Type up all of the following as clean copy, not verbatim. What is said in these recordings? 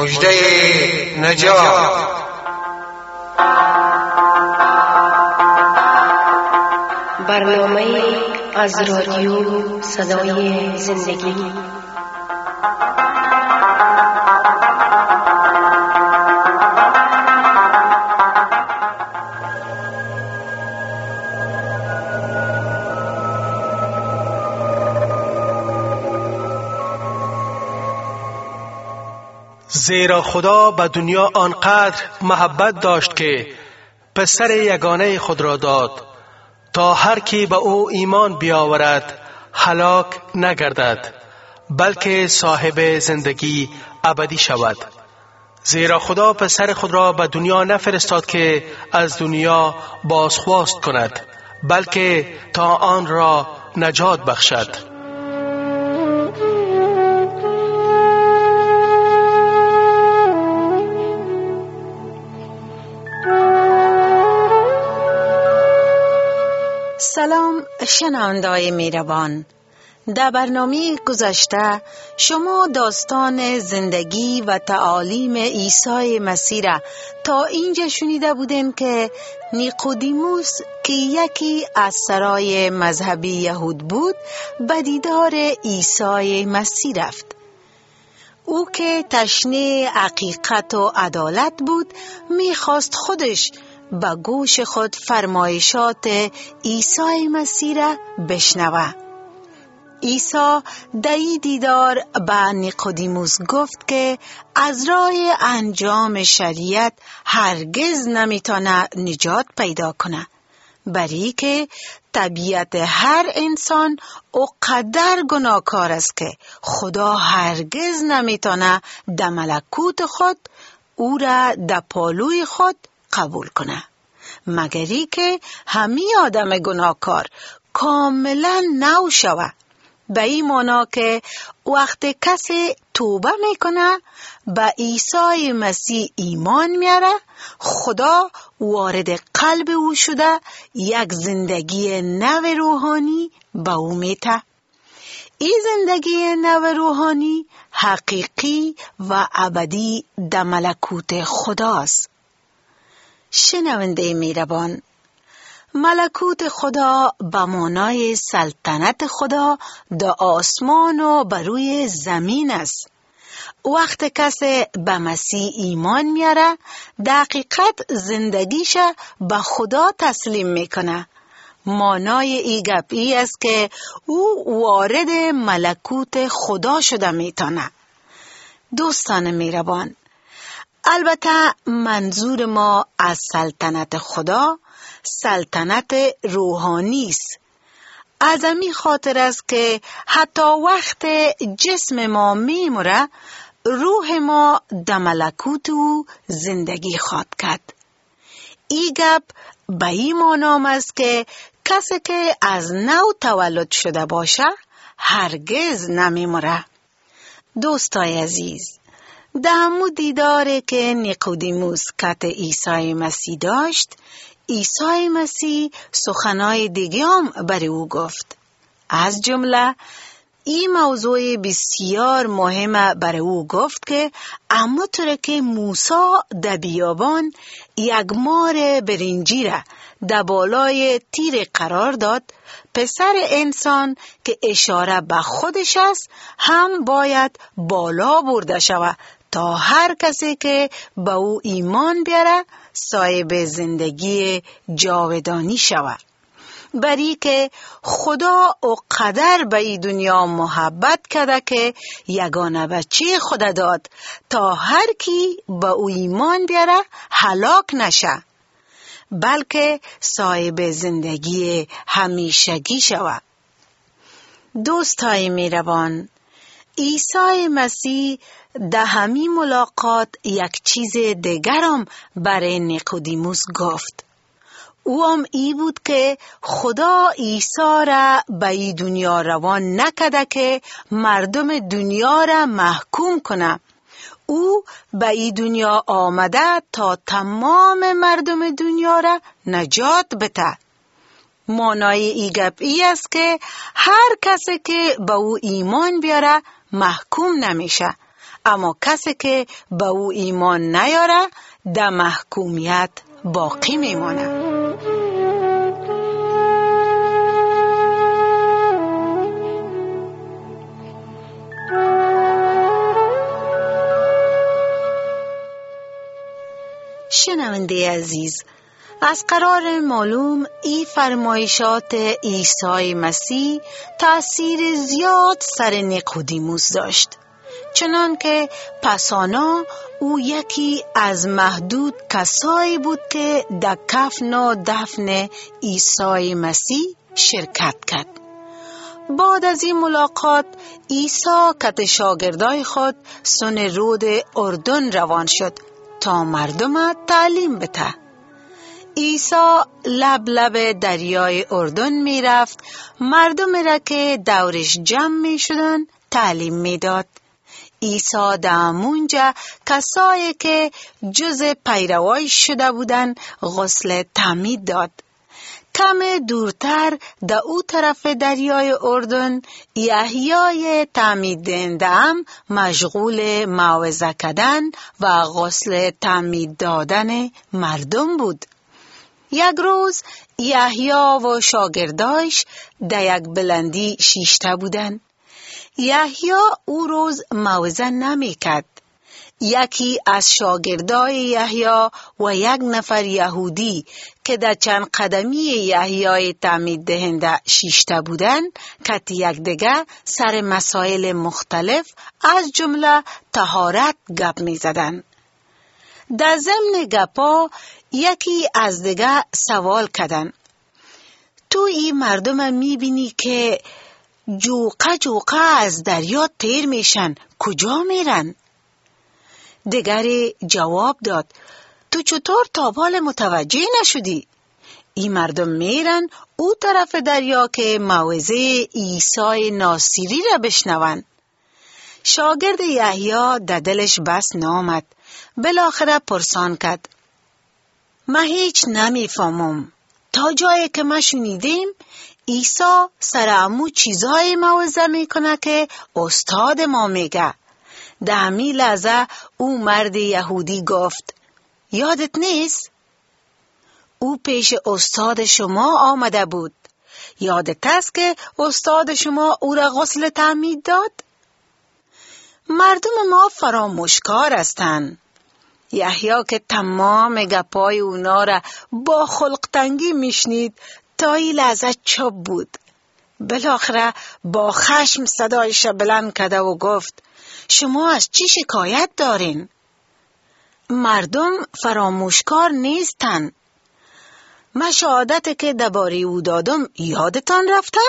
مژده نجات. برنامه از رادیو صدای زندگی. زیرا خدا به دنیا آنقدر محبت داشت که پسر یگانه خود را داد تا هر کی به او ایمان بیاورد هلاک نگردد بلکه صاحب زندگی ابدی شود. زیرا خدا پسر خود را به دنیا نفرستاد که از دنیا بازخواست کند بلکه تا آن را نجات بخشد. سلام شنونده‌های مهربان، در برنامه گذشته شما داستان زندگی و تعالیم عیسی مسیح را تا اینجا شنیده بودین که نیقودیموس که یکی از سرای مذهبی یهود بود به دیدار عیسی مسیح رفت. او که تشنه حقیقت و عدالت بود میخواست خودش با گوش خود فرمایشات عیسی مسیح را بشنوه. عیسی در این دیدار به نیقودیموس گفت که از راه انجام شریعت هرگز نمیتونه نجات پیدا کنه، برای که طبیعت هر انسان اونقدر گناهکار است که خدا هرگز نمیتونه در ملکوت خود او را در پالوی خود قبول کنه، مگری که همین آدم گناهکار کاملا نو شوه. به این معنا که وقت کسی توبه میکنه به عیسی مسیح ایمان میاره، خدا وارد قلب او شده یک زندگی نو روحانی به او میده. این زندگی نو روحانی حقیقی و ابدی در ملکوت خداست. شنونده مهربان، ملکوت خدا به معنای سلطنت خدا در آسمان و بر روی زمین است. وقت کسی به مسیح ایمان میاره در حقیقت زندگیش به خدا تسلیم میکنه. معنای این گپ ای است که او وارد ملکوت خدا شده میتونه. دوستان مهربان، البته منظور ما از سلطنت خدا سلطنت روحانی است. از همین خاطر است که حتی وقت جسم ما میمره روح ما در ملکوت او زندگی خواهد کرد. این گپ به این معنی است که کسی که از نو تولد شده باشه هرگز نمیمره. دوستای عزیز، در همون دیداره که نیقودیموس کت عیسی مسیح داشت، عیسی مسیح سخنای دیگه هم برای او گفت. از جمله این موضوع بسیار مهمه برای او گفت که اما طور که موسی در بیابان یک مار برنجی را در بالای تیر قرار داد، پسر انسان که اشاره به خودش است هم باید بالا برده شود تا هر کسی که به او ایمان بیاره صاحب زندگی جاودانی شود. بری که خدا اقدر به این دنیا محبت کرده که یگانه بچه خدا داد تا هر کی به او ایمان بیاره هلاک نشه بلکه صاحب زندگی همیشگی شود. دوستای مهربان، عیسی مسیح در همین ملاقات یک چیز دیگرم برای نیقودیموس گفت. او هم ای بود که خدا عیسی را به این دنیا روان نکرده که مردم دنیا را محکوم کنه. او به این دنیا آمده تا تمام مردم دنیا را نجات بده. معنای ای گپ ای است که هر کسی که به او ایمان بیاره محکوم نمیشه، اما کسی که به او ایمان نیاره در محکومیت باقی میمانه. شنونده عزیز، از قرار معلوم این فرمایشات عیسی مسیح تأثیر زیاد سر نیقودیموس داشت، چنان که پسانا او یکی از محدود کسایی بود که در کفن و دفن عیسی مسیح شرکت کرد. بعد از این ملاقات عیسی کت شاگردای خود سوی رود اردن روان شد تا مردم تعلیم بده. عیسی لب دریای اردن می رفت، مردم را که دورش جمع می شدن تعلیم می داد. عیسی در منجا کسایی که جز پیروای شده بودن غسل تعمید داد. کم دورتر در او طرف دریای اردن یحیای تعمید دهنده هم مشغول موعظه کردن و غسل تعمید دادن مردم بود. یک روز یحیی و شاگردایش در یک بلندی شیشته بودند. یحیی او روز موعظه نمی کرد. یکی از شاگردای یحیی و یک نفر یهودی که در چند قدمی یحیی تعمید دهنده شیشته بودند کت یک دیگر سر مسائل مختلف از جمله طهارت گپ می زدند. در ضمن گپا یکی از دیگر سوال کردند: تو این مردم می بینی که جوقه از دریا تیر میشن، کجا میرن؟ دیگری جواب داد: تو چطور تا حال متوجه نشدی؟ این مردم میرن او طرف دریا که موعظه عیسی ناصری را بشنون. شاگرد یحیی در دلش بس نامد، بالاخره پرسان کرد: من هیچ نمیفهمم. تا جایی که ما شنیدیم عیسی سر امو چیزای موعظه میکنه که استاد ما میگه. در همین لحظه او مرد یهودی گفت: یادت نیست؟ او پیش استاد شما آمده بود. یادت است که استاد شما او را غسل تعمید داد؟ مردم ما فراموشکار هستند. یحیی که تمام گپای اونا را با خلقتنگی میشنید تا این لحظه چوب بود. بالاخره با خشم صدایش بلند کرده و گفت: شما از چی شکایت دارین؟ مردم فراموشکار نیستن. من شهادت که درباره او دادم یادتان رفته؟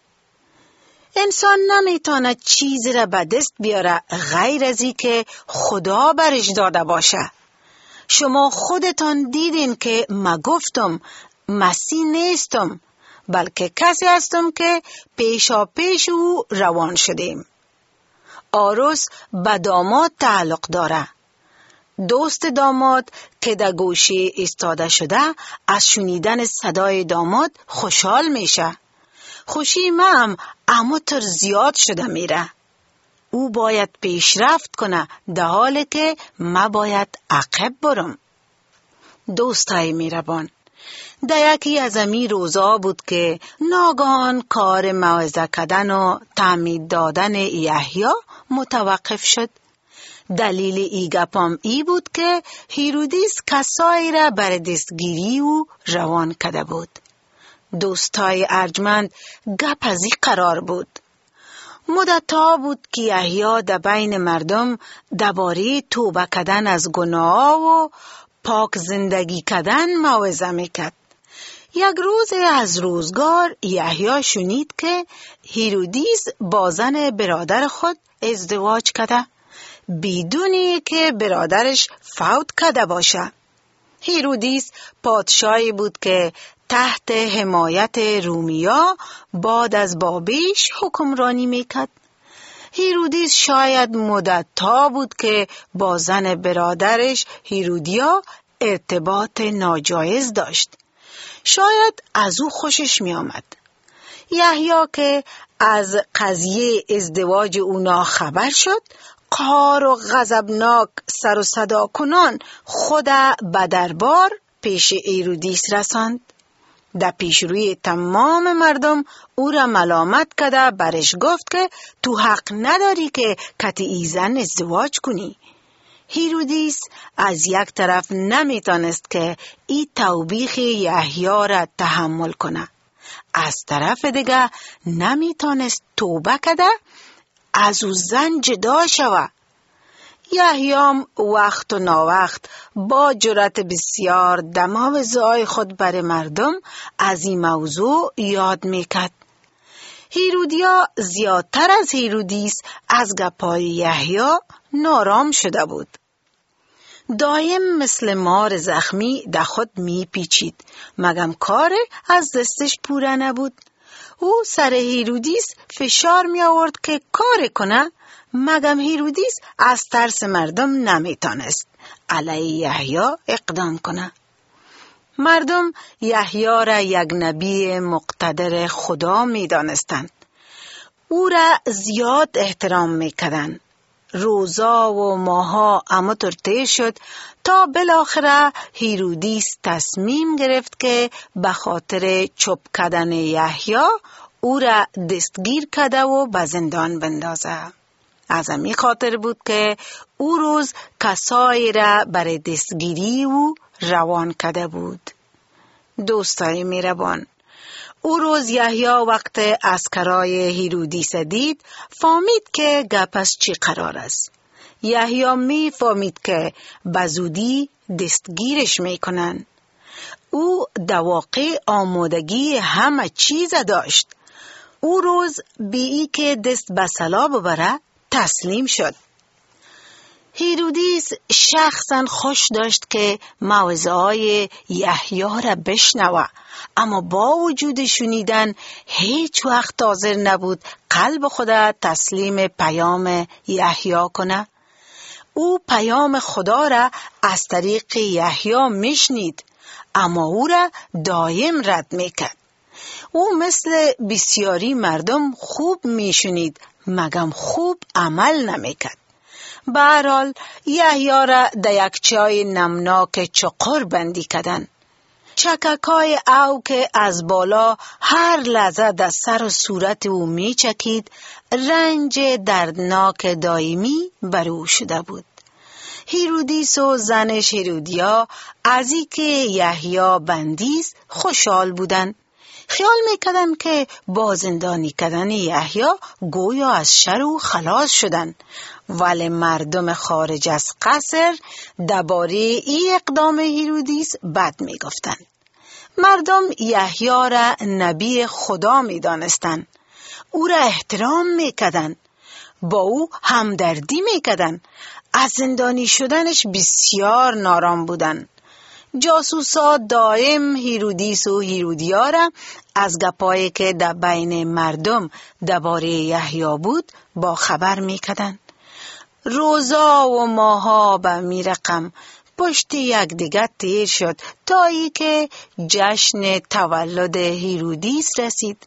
انسان نمیتونه چیزی را به دست بیاره غیر از این که خدا برش داده باشه. شما خودتان دیدین که ما گفتم مسیح نیستم، بلکه کسی هستم که پیشا پیش او روان شدیم. عروس به داماد تعلق داره. دوست داماد که در گوشه ایستاده شده از شنیدن صدای داماد خوشحال میشه. خوشی من همونطور زیاد شده میره. او باید پیشرفت کنه در حالی که ما باید عقب برم. دوستای میربان، در یکی از امی روزا بود که ناگهان کار موعظه کردن و تعمید دادن یحیی متوقف شد. دلیل ای گپام ای بود که هیرودیس کسایی را بر دستگیری و روان کرده بود. دوستای ارجمند گپ از این قرار بود. مدت‌ها بود که یحیی در بین مردم درباره توبه کردن از گناه و پاک زندگی کردن موعظه میکرد. یک روز از روزگار یحیی شنید که هیرودیس با زن برادر خود ازدواج کرده بدون که برادرش فوت کرده باشه. هیرودیس پادشاهی بود که تحت حمایت رومیا بعد از بابیش حکمرانی میکرد. هیرودیس شاید مدت‌ها بود که با زن برادرش هیرودیا ارتباط ناجایز داشت. شاید از او خوشش می آمد. یحیی که از قضیه ازدواج اونا خبر شد، قهار و غضبناک سر و صدا کنان خود به دربار پیش هیرودیس رساند. در پیش روی تمام مردم او را ملامت کرده برش گفت که تو حق نداری که کتی زن ازدواج کنی. هیرودیس از یک طرف نمیتونست که این توبیخ یحیی را تحمل کنه، از طرف دیگه نمیتونست توبه کده از او زن جدا شوه. یحیی وقت و ناوقت با جرأت بسیار در موعظه‌های خود بر مردم از این موضوع یاد میکرد. هیرودیا زیادتر از هیرودیس از گپای یحیی نارام شده بود. دایم مثل مار زخمی در خود میپیچید، مگم کار از دستش پوره نبود. او سر هیرودیس فشار می آورد که کار کنه، مگم هیرودیس از ترس مردم نمیتونست علیه یحیی اقدام کنه. مردم یحیی را یک نبی مقتدر خدا می دانستند. او را زیاد احترام می کردند. روزا و ماها همطور طی شد تا بالاخره هیرودیس تصمیم گرفت که به خاطر چوب کردن یحیی او را دستگیر کرده و به زندان بندازه. از همین خاطر بود که او روز کسایی را برای دستگیری او روان کرده بود. دوستای میربان، او روز یحیی وقت عسکرای هیرودیس دید، فهمید که گپش چی قرار است. یحیی می فهمید که بزودی دستگیرش میکنن. او در واقع آمادگی همه چیز داشت. او روز بی که دست به سلا ببره تسلیم شد. هیرودیس شخصا خوش داشت که موعظه‌های یحیی را بشنوه، اما با وجود شنیدن هیچ وقت حاضر نبود قلب خود تسلیم پیام یحیی کنه. او پیام خدا را از طریق یحیی میشنید، اما او را دایم رد میکرد. او مثل بسیاری مردم خوب میشنید، مگم خوب عمل نمیکرد. به هر حال یحیی را در یک چای نمناک چقر بندی کردند. چککای او که از بالا هر لحظه در سر و صورت او می چکید، رنج دردناک دائمی بر او شده بود. هیرودیس و زنش هیرودیا از این که یحیی بندیست خوشحال بودند. خیال میکردند که با زندانی کردن یحیی گویا از شر او خلاص شدند، ولی مردم خارج از قصر درباره این اقدام هیرودیس بد میگفتند. مردم یحیی را نبی خدا میدانستند، او را احترام میکردند، با او همدردی میکردند. از زندانی شدنش بسیار نارام بودند. جاسوسا دائم هیرودیس و هیرودیا را از گپایی که در بین مردم درباره یحیی بود با خبر میکردند. روزا و ماها به میرقم پشت یک دیگر تیر شد تا ای که جشن تولد هیرودیس رسید.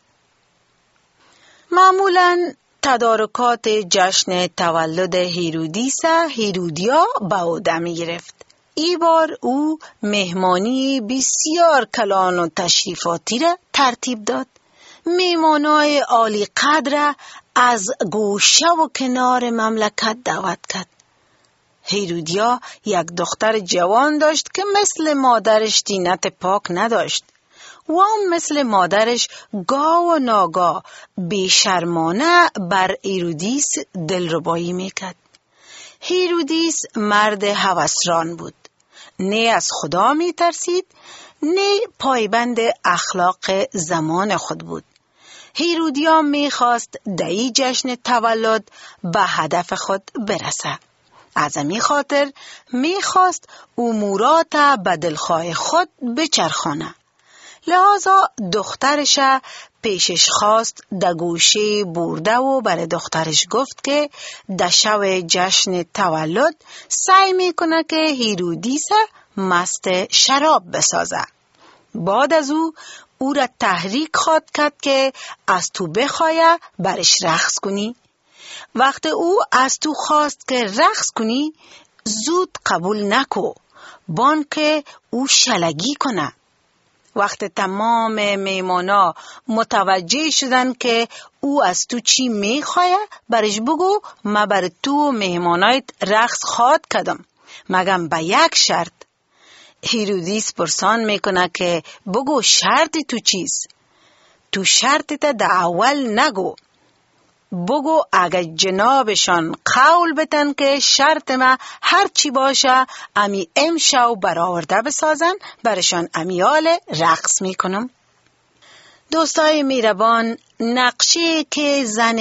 معمولاً تدارکات جشن تولد هیرودیس هیرودیا به عهده می گرفت. این بار او مهمانی بسیار کلان و تشریفاتی را ترتیب داد. میمانای عالی قدر از گوشه و کنار مملکت دعوت کرد. هیرودیا یک دختر جوان داشت که مثل مادرش دینت پاک نداشت. و هم مثل مادرش گاه و ناگاه بیشرمانه بر هیرودیس دلربایی میکرد. هیرودیس مرد هوسران بود. نه از خدا میترسید، نه پایبند اخلاق زمان خود بود. هیرودیا میخواست در این جشن تولد به هدف خود برسه. از همین خاطر میخواست امورات به دلخواه خود بچرخانه. لحاظا دخترش پیشش خواست در گوشه برده و برای دخترش گفت که در شب جشن تولد سعی میکنه که هیرودیس مست شراب بسازه. بعد از او را تحریک خواد کرد که از تو بخواه برش رقص کنی. وقت او از تو خواست که رقص کنی زود قبول نکو، بان که او شلگی کنه. وقت تمام میمانا متوجه شدن که او از تو چی میخواه، برش بگو ما بر تو مهمانایت رقص خواد کدم، مگم به یک شرط. هیرودیس پرسان میکنه که بگو شرط تو چیست؟ تو شرط تا در اول نگو، بگو اگه جنابشان قول بتن که شرط ما هر چی باشه امی امشو برآورده بسازن، برشان امیال رقص میکنم. دوستای میربان، نقشه که زن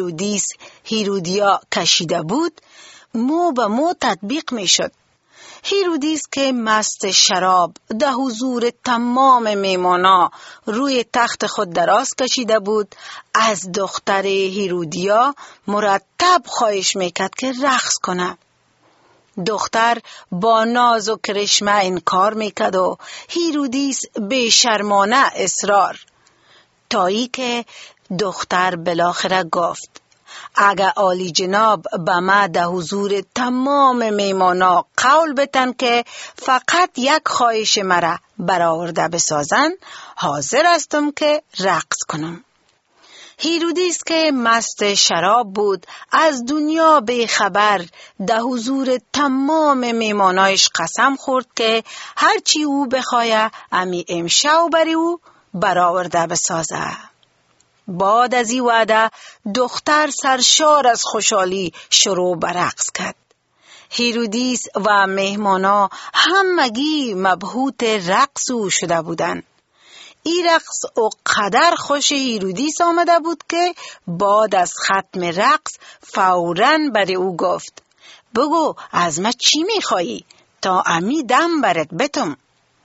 هیرودیا کشیده بود مو به مو تطبیق میشد. هیرودیس که مست شراب در حضور تمام میمانا روی تخت خود دراز کشیده بود، از دختر هیرودیا مرتب خواهش میکرد که رقص کنه. دختر با ناز و کرشمه انکار میکرد و هیرودیس بیشرمانه اصرار، تایی که دختر بالاخره گفت اگه عالی جناب به ما در حضور تمام میمانا قول بتن که فقط یک خواهش مرا برآورده بسازن، حاضر هستم که رقص کنم. هیرودیس که مست شراب بود، از دنیا بیخبر، در حضور تمام میمانایش قسم خورد که هرچی او بخواه امی امشو بری او برآورده بسازه. بعد از این وعده دختر سرشار از خوشحالی شروع به رقص کرد. هیرودیس و مهمانا همگی مبهوت رقص او شده بودند. این رقص او قدر خوش هیرودیس آمده بود که بعد از ختم رقص فوراً بر او گفت بگو از ما چی میخوایی تا امی دم برت بتم.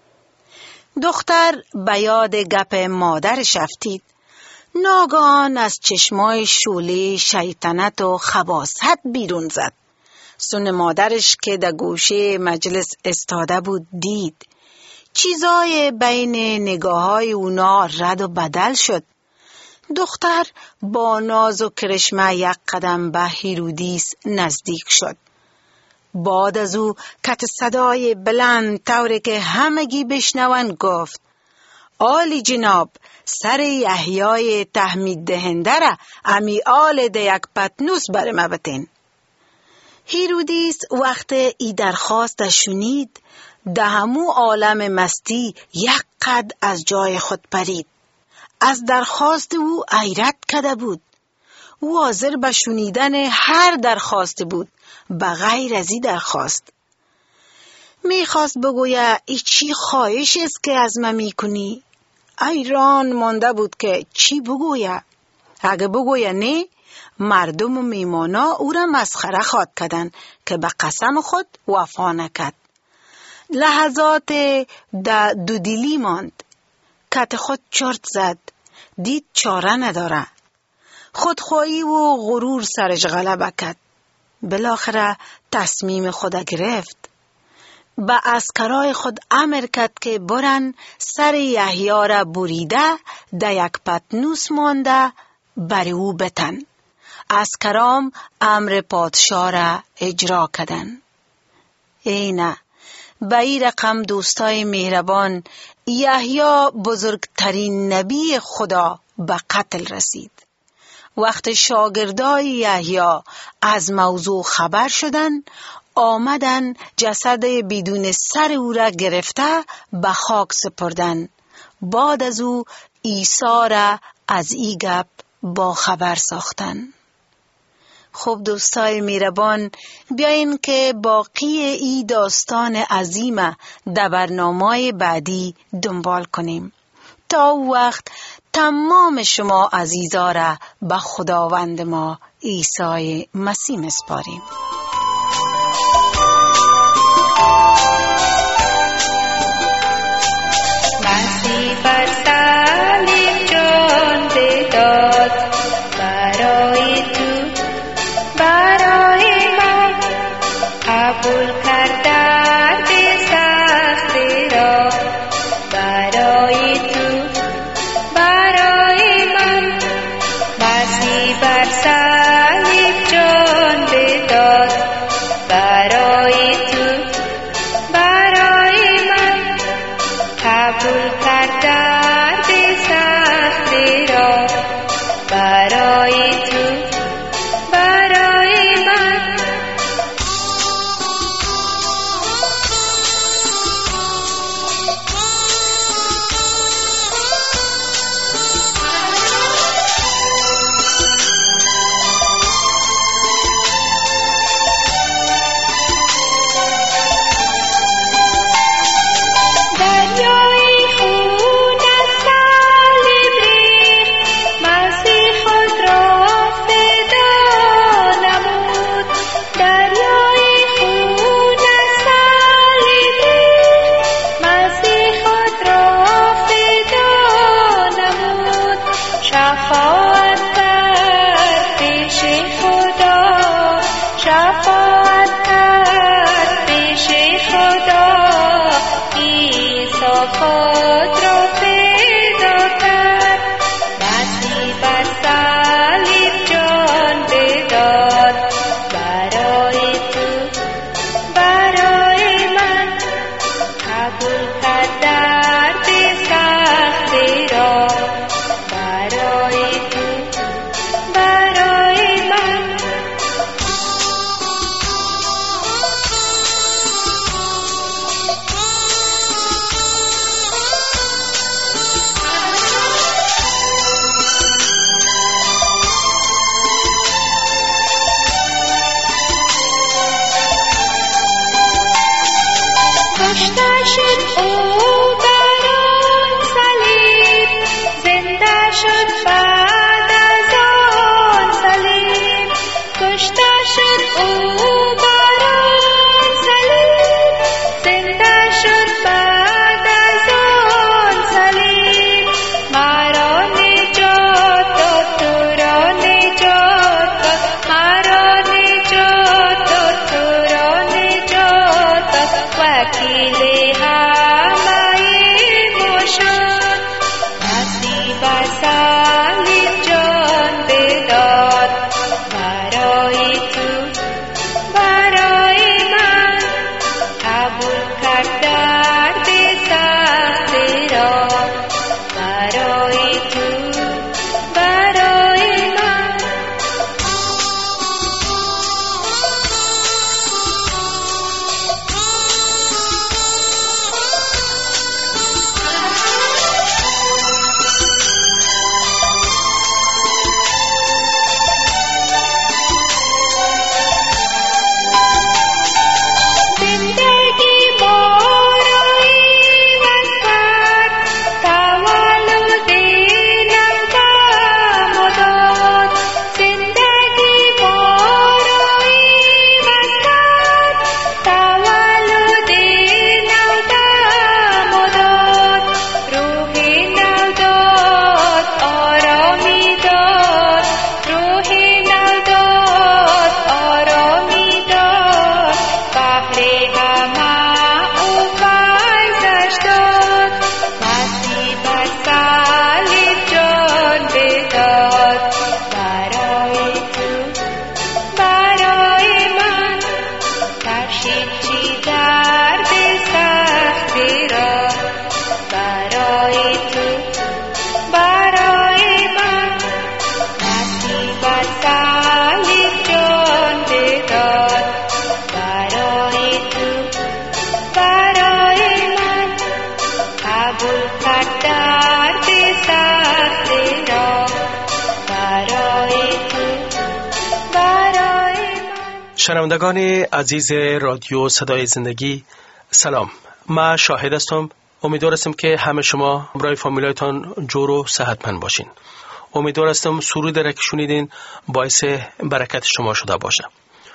دختر به یاد گپ مادرش افتید. ناگهان از چشمای شوله شیطنت و خباثت بیرون زد. سن مادرش که در گوشه مجلس استاده بود دید. چیزای بین نگاههای اونا رد و بدل شد. دختر با ناز و کرشمه یک قدم به هیرودیس نزدیک شد. بعد از او کت صدای بلند طوری که همگی بشنون گفت عالی جناب، سر یحیای تحمید دهنده را امی آل ده یک پتنوس بر ما بتین. هیرودیس وقت ای درخواست شنید ده همو عالم مستی یک قد از جای خود پرید. از درخواست او حیرت کرده بود. او حاضر به شنیدن هر درخواست بود بغیر از این درخواست. میخواست بگویه ای چی خواهش است که از من میکنی؟ ایران مانده بود که چی بگویه. اگه بگویه نه، مردم و میمانا او را مسخره خواد کردن که به قسم خود وفا نکرد. لحظات دودیلی ماند. کت خود چرت زد. دید چاره نداره. خودخواهی و غرور سرش غلبه کرد. بالاخره تصمیم خود گرفت. به عسکرای خود امر کرد که برن سر یحیی را بریده در یک پتنوس مانده بر او بتن. عسکرام امر پادشاه را اجرا کردند. اینه به این رقم دوستای مهربان، یحیی بزرگترین نبی خدا به قتل رسید. وقت شاگردای یحیی از موضوع خبر شدن، آمدن جسد بدون سر او را گرفته به خاک سپردن. بعد از او عیسی را از این گپ با خبر ساختن. خب دوستای میربان، بیاین که باقی ای داستان عظیم در برنامه بعدی دنبال کنیم. تا وقت تمام شما عزیزا را به خداوند ما عیسی مسیح مسپاریم. مسیح بر صلیب جان داد برای تو، برای ما قبول کرد درد سخت را. برای تو، برای من مسیح بر صلیب قبول کرد درد سختی را برای تو برای من. شنوندگان عزیز رادیو صدای زندگی سلام، من شاهد هستم. امیدوار هستم که همه شما برای فامیلایتان جور و صحتمند باشین. امیدوار هستم سرود را که شنیدین باعث برکت شما شده باشه.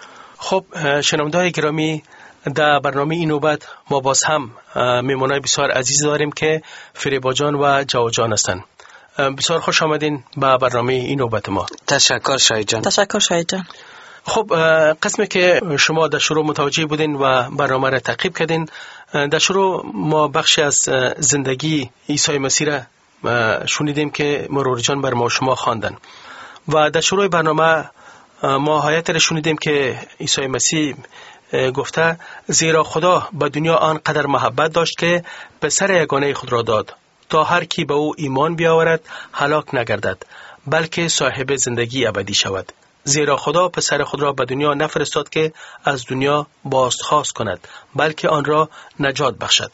خب شنوندگان گرامی، در برنامه این نوبت ما باز هم میمونای بسیار عزیز داریم که فریبا جان و جواد جان هستند. بسیار خوش آمدین به برنامه این نوبت ما. تشکر شاهد جان. تشکر شاهد جان. خب قسمی که شما در شروع متوجه بودین و برنامه را تعقیب کردین، در شروع ما بخشی از زندگی عیسی مسیح را شنیدیم که مرور جان بر ما شما خواندن و در شروع برنامه ما حیات را شنیدیم که عیسی مسیح گفته زیرا خدا به دنیا آنقدر محبت داشت که پسر یگانه خود را داد تا هر کی به او ایمان بیاورد هلاک نگردد بلکه صاحب زندگی ابدی شود. زیرا خدا پسر خود را به دنیا نفرستاد که از دنیا بازخواست کند بلکه آن را نجات بخشد.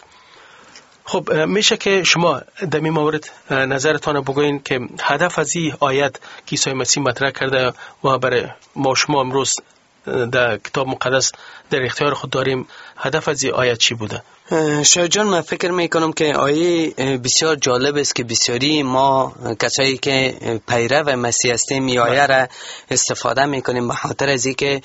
خب میشه که شما در این مورد نظرتان بگوین که هدف از این آیت که عیسی مسیح مطرح کرده و برای ما شما امروز در کتاب مقدس در اختیار خود داریم، هدف از این آیت چی بوده؟ شاید جان، من فکر میکنم که آیه بسیار جالب است که بسیاری ما کسایی که پیرو مسیح هستیم این آیه را استفاده میکنیم به خاطر از اینکه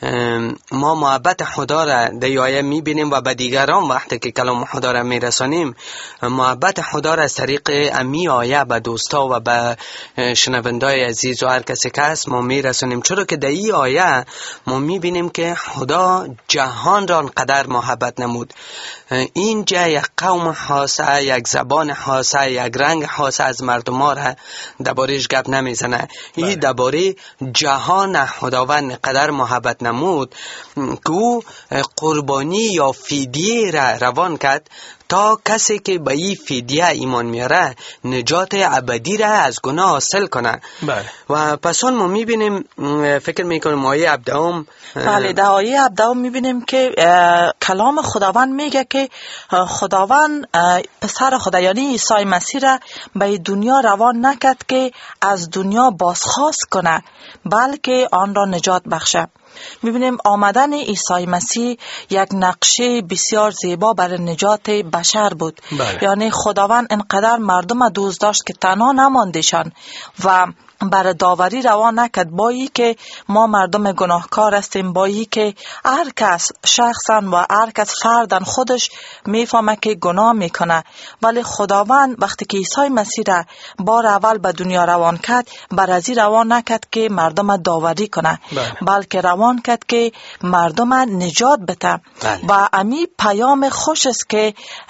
ما محبت خدا را در این آیه میبینیم و به دیگران وقتی که کلام خدا را میرسانیم محبت خدا را از طریق امی آیه به دوستا و به شنوندای عزیز و هر کسی که هست ما میرسانیم، چرا که در این آیه ما میبینیم که خدا جهان را انقدر محبت نمود. اینجا یک قوم خاصه، یک زبان خاصه، یک رنگ خاصه از مردم ها را درباره‌اش گپ نمیزنه. این درباره جهان خداوند قدر محبت نمود که او قربانی یا فدیه را روان کرد تا کسی که به این فدیه ایمان میاره نجات ابدی را از گناه حاصل کنه. و پس ما میبینیم، فکر میکنم آیه 17 بله، در آیه 17 میبینیم که کلام خداوند میگه که خداوند پسر خدا یعنی عیسی مسیح را به دنیا روان نکرد که از دنیا بازخواست کنه بلکه آن را نجات بخشه. میبینیم آمدن عیسی مسیح یک نقشه بسیار زیبا برای نجات بشر بود. یعنی خداوند انقدر مردم دوست داشت که تنها نماندشان و برای داوری روان نکرد، با ای که ما مردم گناهکار هستیم، با ای که هر کس شخصا و هر کس فردن خودش میفهمه که گناه میکنه، ولی خداوند وقتی که عیسی مسیح را بار اول به دنیا روان کرد برازی روان نکرد که مردم داوری کنه بلکه روان کرد که مردم نجات بده. و امی پیام خوش است که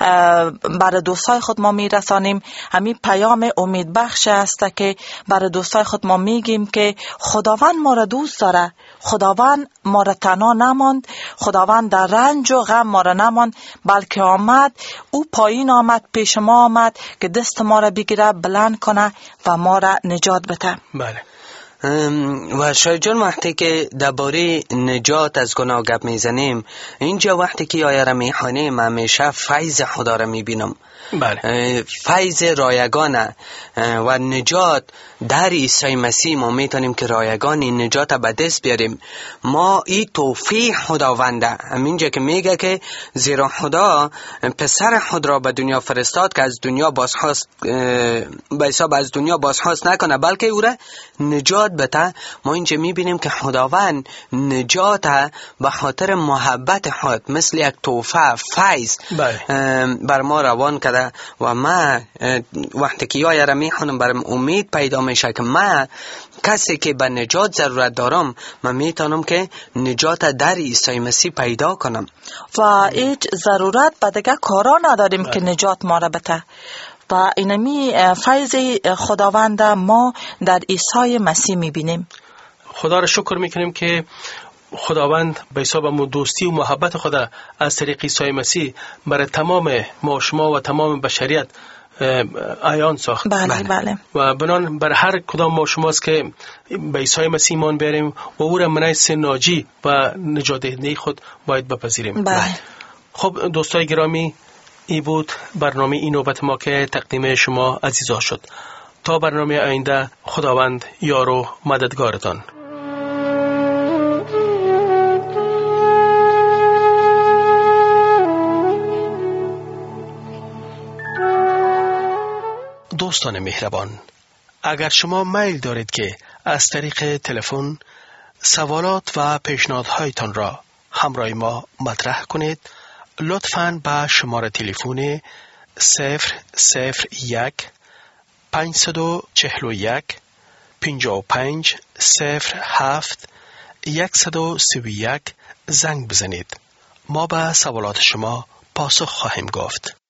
برای دوستای خود ما میرسانیم، امی پیام امید بخش است که برای دوستای خود ما میگیم که خداوند ما را دوست داره، خداوند ما را تنها نماند، خداوند در رنج و غم ما را نماند بلکه آمد، او پایین آمد، پیش ما آمد که دست ما را بگیره، بلند کنه و ما را نجات بده. بله. و شاید جان وقتی که درباره نجات از گناه گپ میزنیم، اینجا وقتی که آیه را میخوانیم همیشه فیض خدا را میبینم. بله. فیض رایگانه و نجات در عیسی مسیح ما میتونیم که رایگان این نجات به دست بیاریم. ما این توفیق خداونده، همینجا که میگه که زیرا خدا پسر خود را به دنیا فرستاد که از دنیا بازخواست، به حساب از دنیا بازخواست نکنه بلکه او را نجات بده. ما اینجا میبینیم که خداوند نجات به خاطر محبت خود مثل یک توفه فیض بر ما روان کرده. و ما وقتی که آیه را میخونم برام امید پیدا میشه که من کسی که به نجات ضرورت دارم من میتونم که نجات در عیسی مسیح پیدا کنم و هیچ ضرورت به دیگه کارا نداریم که نجات ما را بده. و اینمی فیض خداوند ما در عیسی مسیح میبینیم. خدا را شکر میکنیم که خداوند به حساب دوستی و محبت خدا از طریق عیسی مسیح برای تمام ما شما و تمام بشریت عیان ساخت. بله. و بنان بر هر کدام ما شماست که به عیسی مسیح ایمان بیاریم و او را منیس ناجی و نجات دهنده خود باید بپذیریم. خب دوستای گرامی، این بود برنامه این نوبت ما که تقدیم شما عزیزا شد. تا برنامه آینده، خداوند یار و مددگارتان. دوستان مهربان، اگر شما میل دارید که از طریق تلفن سوالات و پیشنهادهایتان را همراه ما مطرح کنید، لطفاً به شماره تلفن 001 541 55 07 131 زنگ بزنید. ما به سوالات شما پاسخ خواهیم گفت.